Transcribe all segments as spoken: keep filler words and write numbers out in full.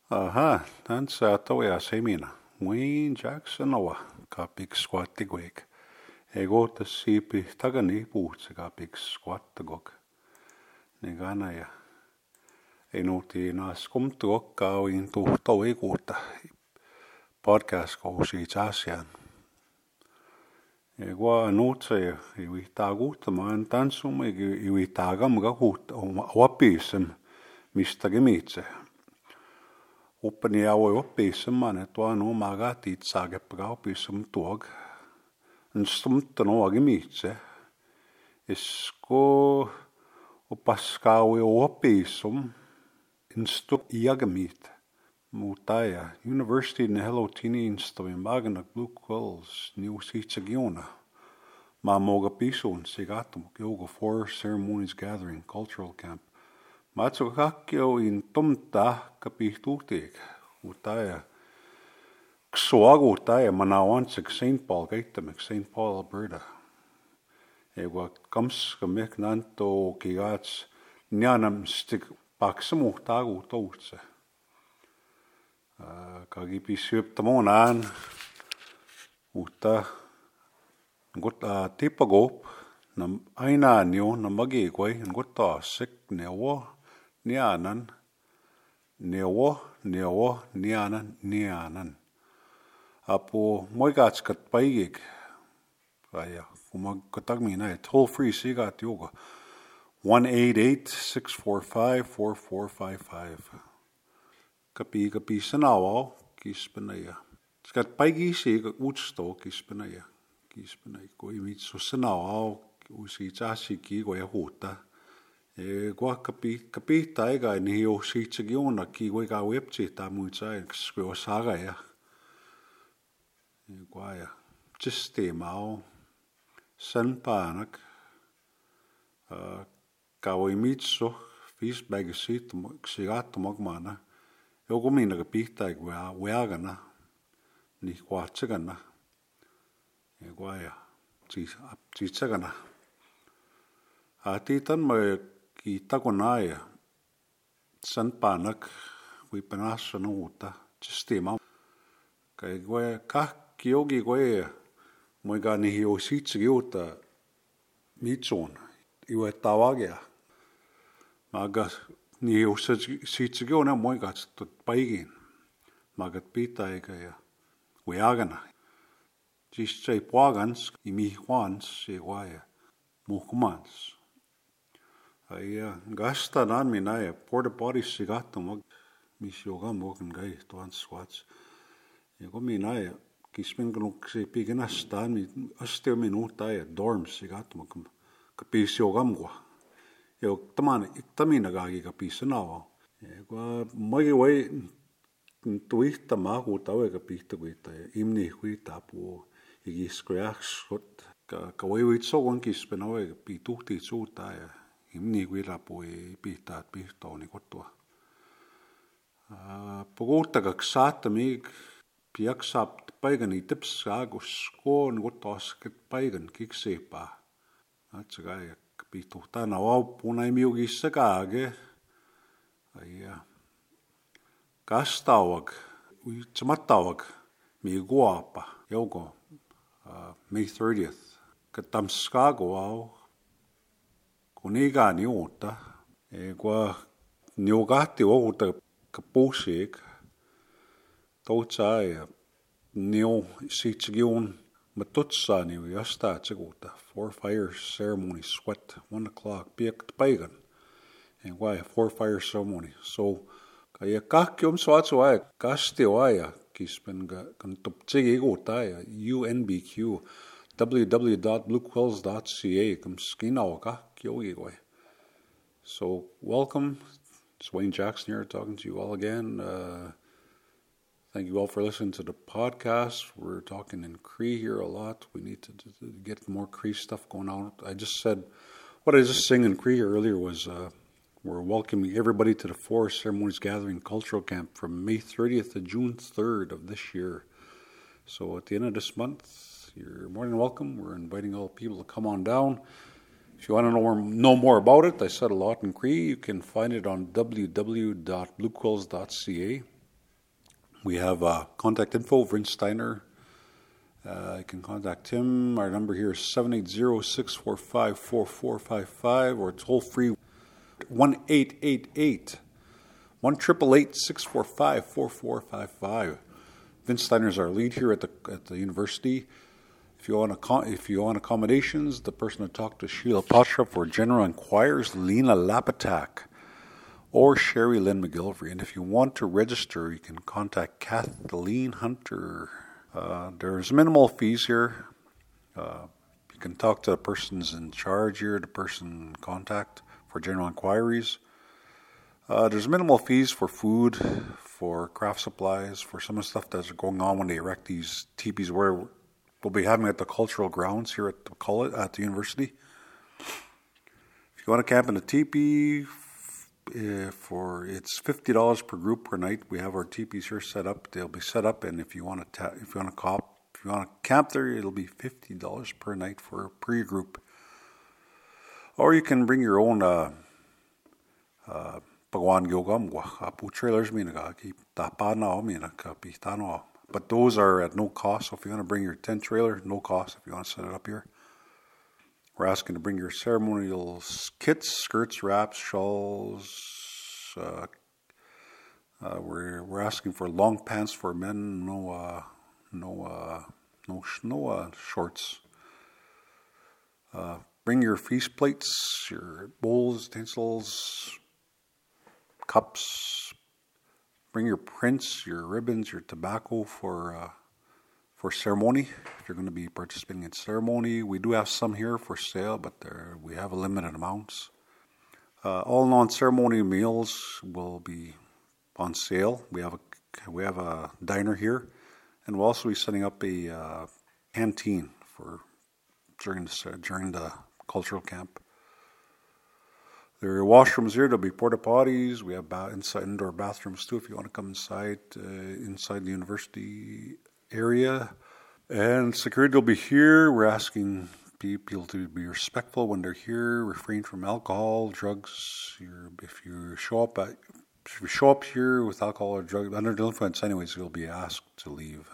Aha, tan sa toya semina. Wayne Jackson owa ka big squat tigweg. Ego ta sipi tagani puutse ka big squat tagog. Negana ja. Enuti nas kumtuok ka oin tuhto iguuta. Podcast ko si jasian. Ego nuutse ja iwi taaguuta ma en tansuma iwi taagam ka kuuta wapisem mistä gemitse. Uppani aue oppisemman, että vaan omaa tiitsaakeppaa oppisem tuog. En stumten oagi miitse. Isko oppaskaaui oppisum. En stu iagamiit. Mutta ja University ne hello tini instavim magna Blue Quills New Sitsagiona. Ma moga pisun sigatum yoga four ceremonies gathering cultural camp. Matso kakkio in tomta kapihtuhtiik. Utaja. Ksuagu utaja manawansik Saint Paul kaitamik Saint Paul, Alberta. Ego kams kamek nanto kigats nyanam stik paksamu tagu toutse. Kagi pisyöptamonaan. Uta ngot tipagop nam aina nyo na magigway ngot sik newo. Nianan, newo, newo, nianan, nianan. Apo moigatskat paigig. Kaya, kumag katagmina e toll free sigat yoga. one eight eight, six four five, four four five five. Kapi kapi sanawaw, kispanaya. Skat paigi siga utsto kispanaya. Kispanaya ko imitso sanawaw, usi jasi ki ko yahuta. E kwa kapi kapi taiga ni ho sitsagiona ki we ga webchi ta muitsai skwe saga ya. E kwa ya sistemao sanpanak uh kawimitso fis bagasit sigat magmana. Yogo mina kapi taiga weagana ni kwatsagana. E kwa ya tsis tsagana. Atitan ma ki tagonaya sanpanak we panasa no uta sistema kai gwe kakki yogi gwe mo gani hi ositsi uta mitson iwe tawagia maga ni ositsi gona mo gats tot paigin magat pita ega ya we agana just say pagans imi juans se waya muhmans. Aia gasta nan minaya porta potty sigato mag misyoga mogen gai tuan squats. Ego minaya kismin gnuk se pigenastan mi aste minuta ya dorm sigato mag kapisyoga mwa. Ego taman iktamina gagi kapisanawa. Ego magi way tuihta magu tawe kapihta guita imni guita pu igiskreachsot ka kawewit sogon kispenawe pituhti suuta ya. Imni guila pui pihtaat pihtooni kotua. Poguutaga ksaata miig piaksaap paigani tipsaagus koon kotoasket paigan kiksepa. Atsagai pihtuhtana waupuna imiugissa kaage. Aia kastawag uitsamatawag miiguapa jougo May thirtieth. Katamskaago au kuniga ni uutta. E kwa niugahti outa kapusiik. Toutsa ja niu sitsigiun matutsa niu jasta tsiguuta. Four fire ceremony sweat one o'clock piekt paigan. E kwa four fire ceremony. So kaya kahkium suatsu aja kasti aja kispen kan tuptsigi iguuta aja U N B Q w w w dot blue quills dot c a kam skinawa kahkiogi. So welcome. It's Wayne Jackson here talking to you all again. Uh, thank you all for listening to the podcast. We're talking in Cree here a lot. We need to, to, to get more Cree stuff going on. I just said, what I just sang in Cree earlier was uh, we're welcoming everybody to the Four Ceremonies Gathering Cultural Camp from May thirtieth to June third of this year. So at the end of this month, you're more than welcome. We're inviting all people to come on down. If you want to know more, know more about it, I said a lot in Cree. You can find it on w w w dot blue quills dot c a. We have uh, contact info, Vince Steiner. Uh, you can contact him. Our number here is seven eight zero, six four five, four four five five or toll free one eight eight eight, one eight eight eight, six four five, four four five five. Vince Steiner is our lead here at the at the university. If you want a, if you want accommodations, the person to talk to Sheila Patra for general inquiries, Lena Lapatak or Sherry Lynn McGilvery. And if you want to register, you can contact Kathleen Hunter. Uh, there's minimal fees here. Uh, you can talk to the persons in charge here, the person in contact for general inquiries. Uh, there's minimal fees for food, for craft supplies, for some of the stuff that's going on when they erect these teepees where we'll be having at the cultural grounds here at the college, at the university. If you want to camp in a teepee, uh, for it's fifty dollars per group per night. We have our teepees here set up. They'll be set up, and if you want to ta- if you want to cop, if you want to camp there, it'll be fifty dollars per night for per your group. Or you can bring your own uh, uh, pagwan gyogam apu trailers minaga ki tapana minaka pitano. But those are at no cost. So if you want to bring your tent trailer, no cost if you want to set it up here. We're asking to bring your ceremonial kits, skirts, wraps, shawls. Uh, uh, we're we're asking for long pants for men, no uh, no uh, no no uh, shorts. Uh, bring your feast plates, your bowls, utensils, cups. Bring your prints, your ribbons, your tobacco for uh, for ceremony. If you're going to be participating in ceremony, we do have some here for sale, but we have a limited amounts. Uh, all non-ceremony meals will be on sale. We have a we have a diner here, and we'll also be setting up a uh, canteen for during the during the cultural camp. There are washrooms here. There'll be porta potties. We have ba- inside indoor bathrooms too. If you want to come inside, uh, inside the university area, and security will be here. We're asking people to be respectful when they're here. Refrain from alcohol, drugs. You're, if you show up at, if you show up here with alcohol or drug under the influence, anyways, you'll be asked to leave.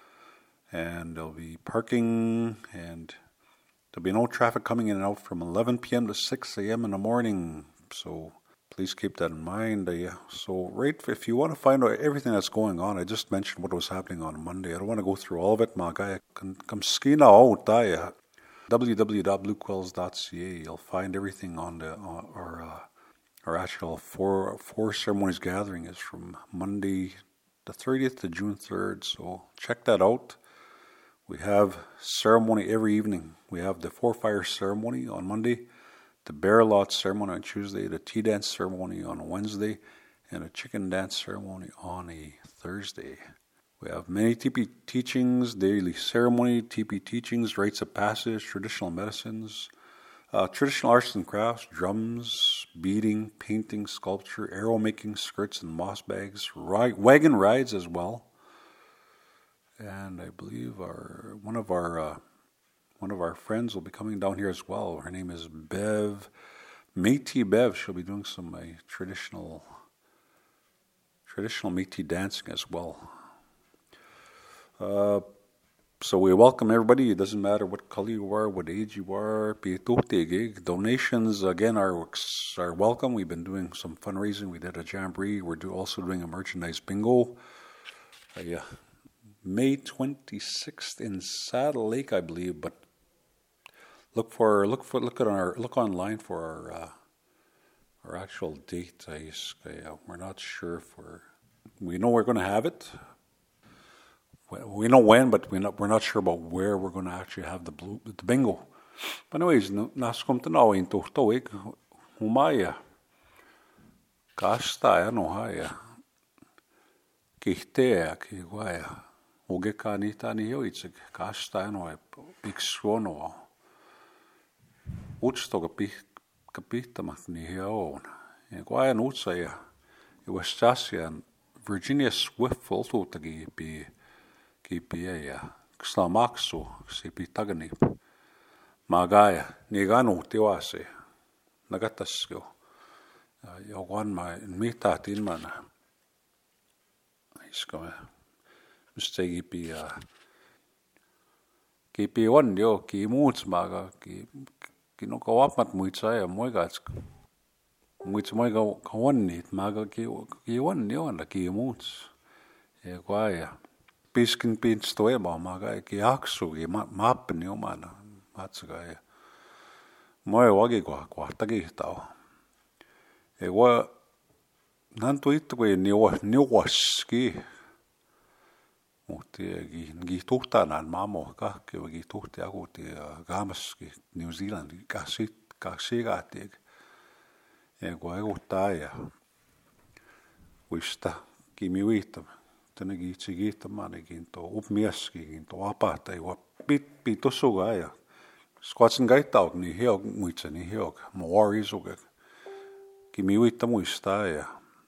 And there'll be parking and. There'll be no traffic coming in and out from eleven p.m. to six a.m. in the morning, so please keep that in mind. Uh, so, right, if you want to find out everything that's going on, I just mentioned what was happening on Monday. I don't want to go through all of it, mga kaya. Come skina out tayo. w w w dot blue quills dot c a. You'll find everything on the uh, our uh, our actual four four ceremonies gathering is from Monday the thirtieth to June third. So check that out. We have ceremony every evening. We have the four fire ceremony on Monday, the bear lot ceremony on Tuesday, the tea dance ceremony on Wednesday, and a chicken dance ceremony on a Thursday. We have many teepee teachings, daily ceremony, teepee teachings, rites of passage, traditional medicines, uh, traditional arts and crafts, drums, beading, painting, sculpture, arrow making, skirts and moss bags, ri- wagon rides as well. And I believe our one of our uh, one of our friends will be coming down here as well. Her name is Bev, Métis Bev. She'll be doing some uh, traditional traditional Métis dancing as well. Uh, so we welcome everybody. It doesn't matter what color you are, what age you are. Donations again are are welcome. We've been doing some fundraising. We did a jamboree. We're do, also doing a merchandise bingo. Uh, yeah. May twenty-sixth in Saddle Lake, I believe. But look for look for look at our look online for our uh, our actual date. I, uh, we're not sure for. We know we're going to have it. We know when, but we're not we're not sure about where we're going to actually have the blue the bingo. But anyways, nas komt er nou in toch toch ik humaya. Kasta ya no haya. Kihtea ki guaya. Oge kanita ni yoitsik kasta no pixono. Utsto kapih kapihtamak ni hion. Ja guaya nutsa ja. It was Stasia Virginia Swift volto tagi bi ki bi ja. Kslamaksu si bi tagani. Magaya ni gano tiwase. Nagatasco. Ja guan ma mita tin mana. Iskame. mistake be uh keep one yo ki moods maga ki ki no go up mat muitsa ya moiga muits moiga one nit maga ki ki one yo and ki moods e guaya piskin pin stoe ma maga ki aksu ki map ni mana matsuga ya moi wagi gua gua tagi tao e wa nan tuit ko ni wa ni waski Mutta gi tuhtanan mamo kahki gi tuhti akuti gaamaski New Zealand kasit kasigati e ko eguta ja uista kimi uitam tene gi tsigita manegin to upmiaski gin to apata i wa bit bitosuga ja squatsin gaitaug ni heog muitsa ni heog moaris uga kimi uitam uista ja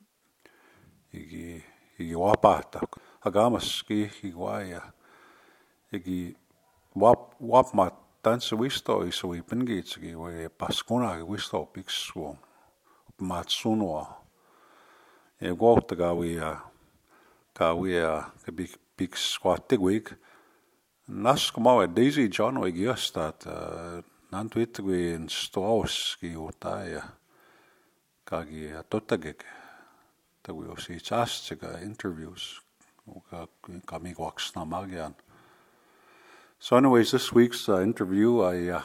igi igi apata Agamaski iguaya igi wap wap ma tanse wisto iso ipengits gi we paskuna gi wisto pixu matsuno e gota ga we ka we ke big big squat week nas como Daisy John we gestat nan twit we in stores gi utaya ka gi atotagek ta we osi chastega interviews So anyways, this week's uh, interview, I uh,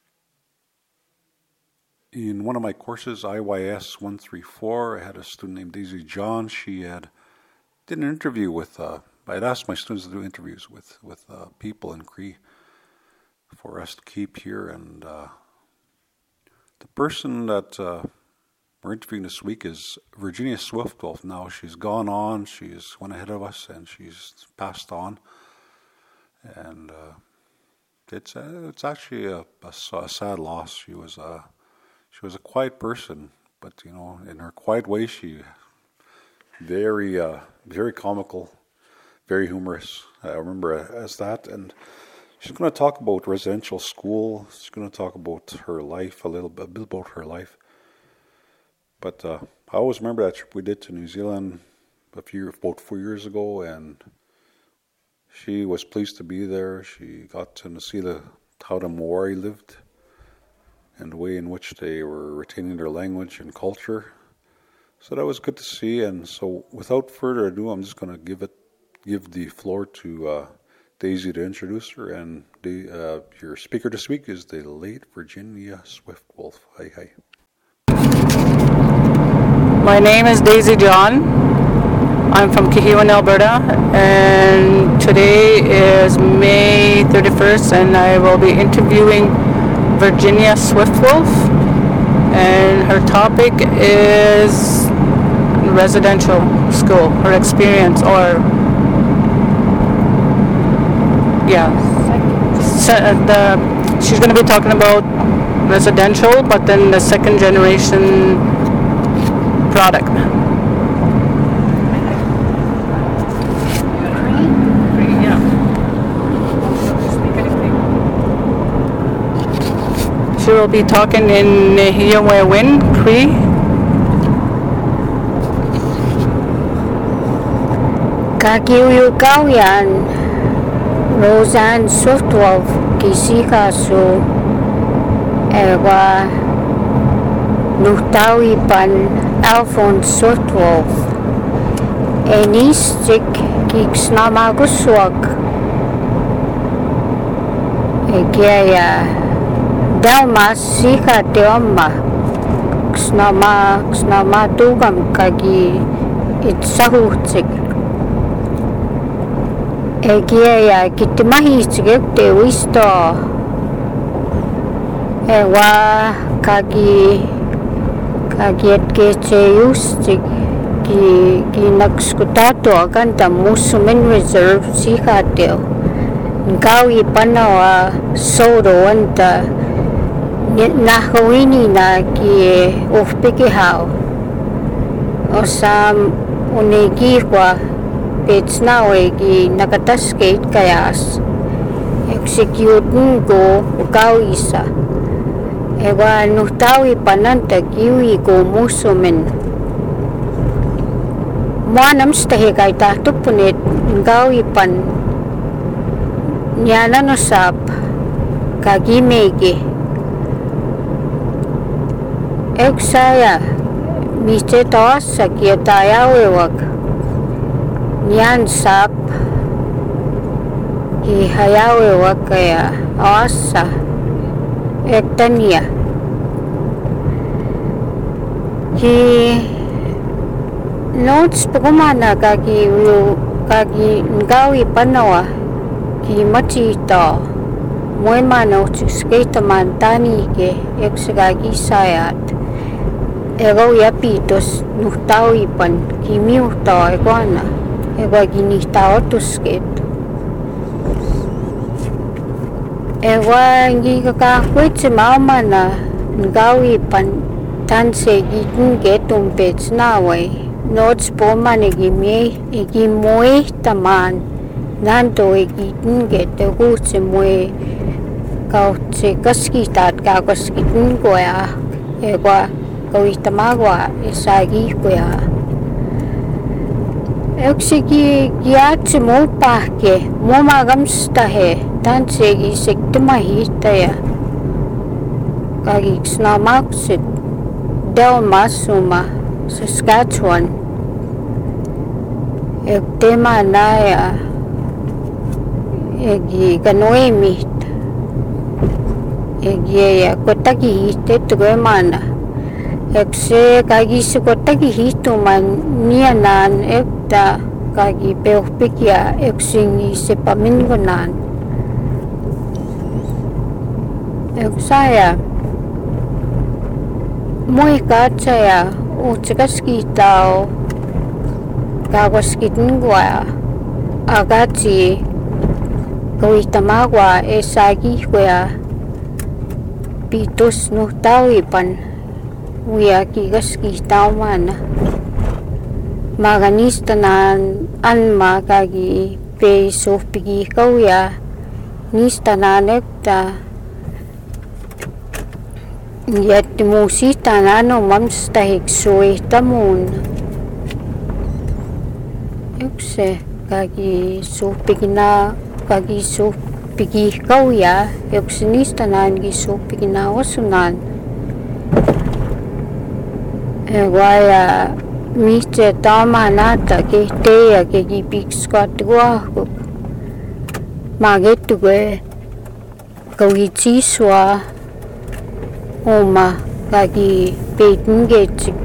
in one of my courses, I Y S one thirty-four, I had a student named Daisy John. She had did an interview with, uh, I had asked my students to do interviews with, with uh, people in Cree for us to keep here. And uh, the person that uh, we're interviewing this week is Virginia Swiftwolf. Now she's gone on, she's went ahead of us, and she's passed on. And uh, it's uh, it's actually a, a, a sad loss. She was a she was a quiet person, but you know, in her quiet way, she very uh, very comical, very humorous. I remember as that, and she's going to talk about residential school. She's going to talk about her life a little bit, a bit about her life. But uh, I always remember that trip we did to New Zealand a few, about four years ago, and she was pleased to be there. She got to see the, how the Maori lived and the way in which they were retaining their language and culture. So that was good to see. And so, without further ado, I'm just going to give it, give the floor to uh, Daisy to introduce her. And the, uh, your speaker this week is the late Virginia Swiftwolf. Hi, hi. My name is Daisy John. I'm from Kihiwan, Alberta, and today is May thirty-first, and I will be interviewing Virginia Swiftwolf, and her topic is residential school, her experience, or yeah, the, she's going to be talking about residential, but then the second generation product. Yeah. She will be talking in Hiawatha Cree. Kakiuyukawian Roseanne Swiftwolf Kisikasu Ewa Nuhtawipan Alphonse Swiftwolf Enistik Kiksnamaguswag Egeya Delmas Sika Deoma Ksnama Ksnama Tugam Kagi Itsahutik Egeya Kitimahistik De Wisto Ewa Kagi Kagiat Kecheyustik ki kinagskutato akan ta Musumin Reserve Sikateo Ngawi panawa sodo anta nahawini na ki ufpikihao osam unegi kwa petsnawe ki nakataskate kayas execute ngo ukawisa Ewa nuhtawi pananta kiwi ko musumin Muanam stahigai tahtupunit ngawipan nyananusap kagimegi Eksaya Miche toasa kia tayawewak Nyan sap Ki hayawewak kaya awasa Ektania Ki Notes pagumana kagi Kagi ngawi panawa Ki machito Moy mano Skita mantani ke Eksagagi sayat Ego yapitos nuhtao ipan kimiuhtao egwana ego ginihhtao tusket ego ngi kakakwit maumana ngawi ipan tanse gitin getum pets naway notes po man egimie egimoy taman nanto egitin get ego se moy kau se kaskitat kakaskitin goya ego Kawitamawa isagi kuya. Eksigi giatsi mo pahke mo magamstahe tansegi sektumahitaya. Kagi snamaksit Del Masuma Saskatchewan. Ektema naya egi ganoemit. Egi ya kotaki hite tugemana. Ekse kagi sikotaki hito man nianan ekta kagi peopikia eksingi sepamingonan. Eksaya moi katsaya utskaski tao kawaskitin gua agati kawitamawa esagi gua pitos no tawipan Uya kigas kitao mana Maganista nan anma kagi peso pigi kauya Nista nan ekta Yat musita nano mamstahik suwe tamun Ekse kagi so pigi na Kagi so pigi kauya Ekse nista nan gi so pigi na wasunan Waya miche tama nata ke teya ke gi big squat gua magetu gue kawichi swa oma kagi peitin gech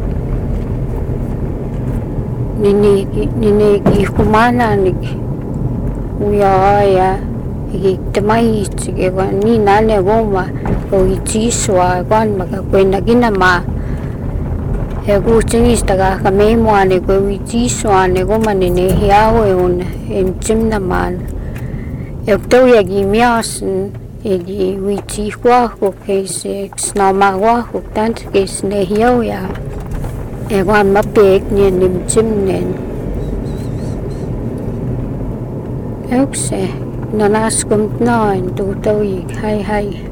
nini nini gi kumana nik uya ya gi temai chige wa ni nane goma kawichi swa kwan maka kwena ginama Ego chingis taga kami muane ko wichi swane ko manine hiawo un enchim naman. Ekto yagi miasen egi wichi kwa ko kese snama kwa ko tant kes ne hiawo ya. Ego an mapek ni nimchim nen. Ekse nanas kumt na en tutawig hai hai.